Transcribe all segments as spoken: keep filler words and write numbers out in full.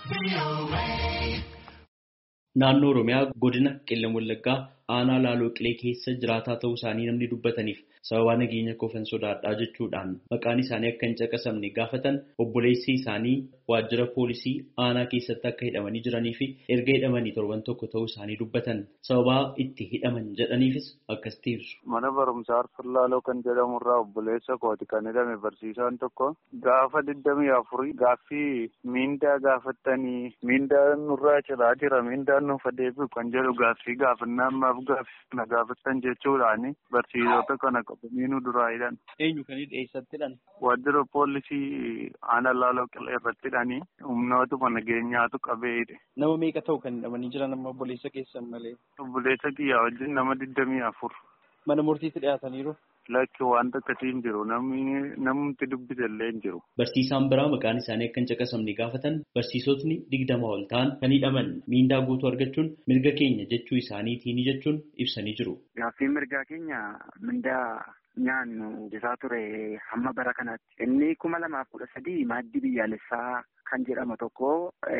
Naannoo Oromiyaa godina Qellem Wallaggaa aanaa Laaloo Qilee keessa jiraataa ta'uu isaanii namni dubbataniif sababa nageenya koofan sodaadhaa jechuudhaan maqaan isaanii akka hin caqasamne gaafatan obboleessi isaanii waajjira poolisii aanaa keessatti akka hidhamanii jiranii fi erga hidhamanii torban tokko ta'uu isaanii dubbatan sababa itti hidhaman jedhaniifis akkasitti ibsu. Mana barumsaa Arfur Laaloo kan jedhamurraa obboleessa kooti kan hidhame barsiisaan tokko gaafa digdamii afurii gaaffii miindaa gaafattanii miindaa nurraa ciraa jira miindaa nuuf adeemu kan jedhu gaaffii gaafannaa ammaaf gaaffii na gaafattan jechuudhaani barsiisota kana qabanii nu duraa hidhan. Eenyu kan eessatti hidhan? Waajjira poolisii aanaa Laaloo Qilee irratti hidhanii humnootuma nageenyaatu qabee hidhe. Nama meeqa ta'u kan hidhamanii jiran amma obboleessa keessan malee? Obboleessa kiyyaa wajjin nama digdamii afur. Mana murtiitti dhiyaataniiru? Lakki wanta akkasii hin jiru namni namni dubbise illee hin jiru. Barsiisaan biraa maqaan isaanii akka hin caqasamne gaafatan barsiisotni digdama ol ta'an kan hidhaman miindaa guutuu argachuun mirga keenya jechuu isaaniitiin jechuun ibsanii jiru. Gaaffii mirgaa keenya mindaa nyaannu jisaa ture hamma bara kanaatti. Inni kuma lamaaf kudha sadii maaddii biyyaalessaa kan jedhamu tokko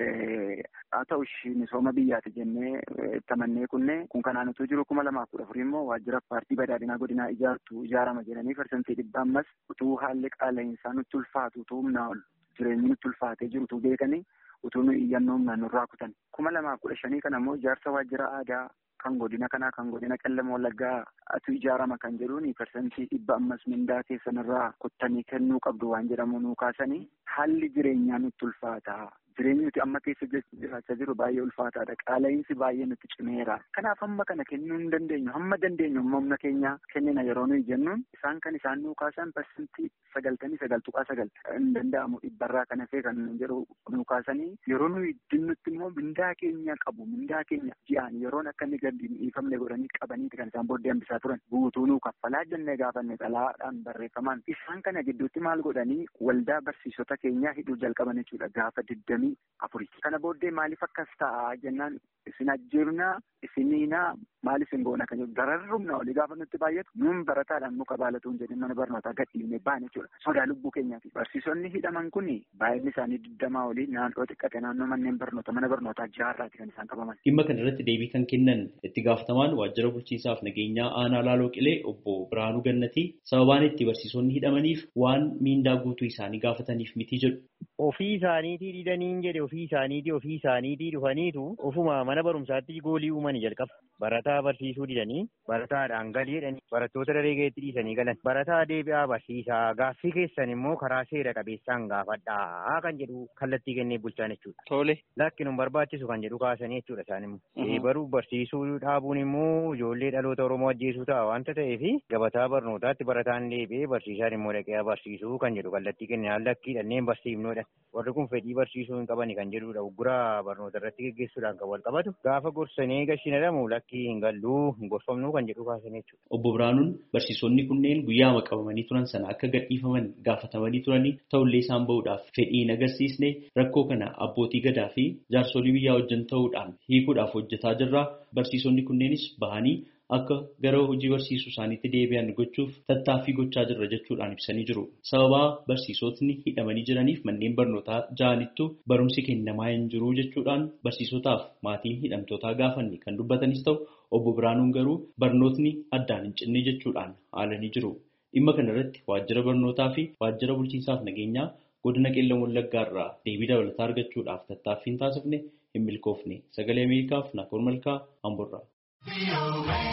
haa ta'u misooma biyyaati jennee tamannee kunne kun kanaan utuu jiru kuma lamaaf kudha afurii immoo waajjira paartii badhaadhinaa godinaa ijaartu ijaarama jedhanii parsantii dhibba ammas utuu haalli qaala'insaa nutti ulfaatu utuu humnaa ol jireenyi nutti ulfaatee jiru utuu beekanii utuu nu iyyannoo humnaan nurraa kutan kuma lamaaf kudha shanii kana immoo ijaarsa waajjira aadaa kan godina kanaa kan godina Qellem Wallaggaa atu ijaarama kan jedhuun parsantii dhibba ammas mindaa keessanirraa kuttanii kennuu qabdu waan jedhamu nuu kaasanii haalli jireenyaa nutti ulfaata. Jireenyi nuti amma keessa jiraachaa jiru baay'ee ulfaataadha. Qaala'insi baay'ee nutti cimeera. Kanaaf hamma kana kennuu hin dandeenyu. Hamma dandeenyu humna keenya kennina yeroo nuyi jennuun isaan kan isaan nuu kaasan parsantii sagaltamii sagal tuqaa sagal hin danda'amu dhibbarraa kan hafee kan jedhu nuu kaasanii yeroo nuyi dinnutti immoo mindaa keenya qabu mindaa keenya ji'aan yeroon akka inni gadi dhiifamne godhanii qabaniiti kan isaan booddee hambisaa turan. Guutuu nuu kaffalaa jennee gaafanne xalaadhaan barreeffamaan isaan kana gidduutti maal godhanii waldaa barsiisota keenyaa hidhuu jalqaban jechuudha gaafa digdamii afurii. Kana booddee maaliif akkas ta'a jennaan isin ajjeefnaa isiniinaa maal isin goona kan jedhu dararrumna olii gaafa nutti baay'atu nuun barataadhaan muka baalatuun jedhin mana barnootaa gadhiifne baane jechuudha. Sodaa lubbuu keenyaati. Barsiisonni hidhaman kun baay'inni isaanii digdamaa olii naannoo xiqqate naannoo manneen barnoota mana barnootaa jaarraati kan isaan qabaman. Dhimma kana irratti deebii kan kennan itti gaafatamaan waajjira bulchiinsaaf nageenyaa aanaa Laaloo Qilee obbo Biraanuu Gannatii sababaan itti barsiisonni hidhamaniif waan miindaa guutuu isaanii gaafataniif miti jedhu. Ofii isaaniitii didaniin jedhe ofii isaaniitii ofii isaaniitii dhufaniitu ofuma mana barumsaatti goolii uumanii jalqaba. Barataa barsiisuu didanii barataadhaan galii jedhanii barattoota daree keetti dhiisanii galan. Barataa deebi'aa barsiisaa gaaffii keessan immoo karaa seera qabeessaan gaafadhaa kan jedhu kallattii kennee bulchaan jechuudha. Tole. Lakki nun barbaachisu kan jedhu kaasanii jechuudha isaan immoo. Baruu barsiisuu dhaabuun immoo ijoollee dhaloota Oromoo ajjeesuu ta'a waanta ta'eef gabataa barnootaatti barataan deebi'ee barsiisaan immoo dhaqee barsiisuu kan jedhu kallattii kennee lakkii dhanneen barsiifnoodha. Warri kun fedhii barsiisuu hin qabani kan jedhudha. Ugguraa barnoota irratti gaggeessuudhaan kan wal qabatu. Gaafa gorsanii gashiin jedhamu lakkii hin galluu hin gorfamnuu kan jedhu kaasan jechuudha. Obbo Biraanuun barsiisonni kunneen guyyaama qabamanii turan sana akka gadhiifaman gaafatamanii turanii ta'ullee isaan bahuudhaaf fedhii hin agarsiisne rakkoo kana abbootii gadaa fi jaarsolii biyyaa wajjin ta'uudhaan hiikuudhaaf hojjetaa jirra. Barsiisonni kunneenis bahanii akka gara hojii barsiisuu isaaniitti deebi'an gochuuf tattaaffii gochaa jirra jechuudhaan ibsanii jiru. Sababa barsiisotni hidhamanii jiraniif manneen barnootaa ja'anittu barumsi kennamaa hin jiru jechuudhaan barsiisotaaf maatiin hidhamtootaa gaafanne kan dubbatanis ta'u obbo Biraanuun garuu barnootni addaan hin cinne jechuudhaan haalanii jiru. Dhimma kana irratti waajjira barnootaa fi waajjira bulchiinsaaf nageenyaa godina Qellem Wallaggaa irraa deebii dabalataa argachuudhaaf tattaaffiin taasifne hin milkoofne. Sagalee Ameerikaaf Naakoor Malkaa Amboorraa.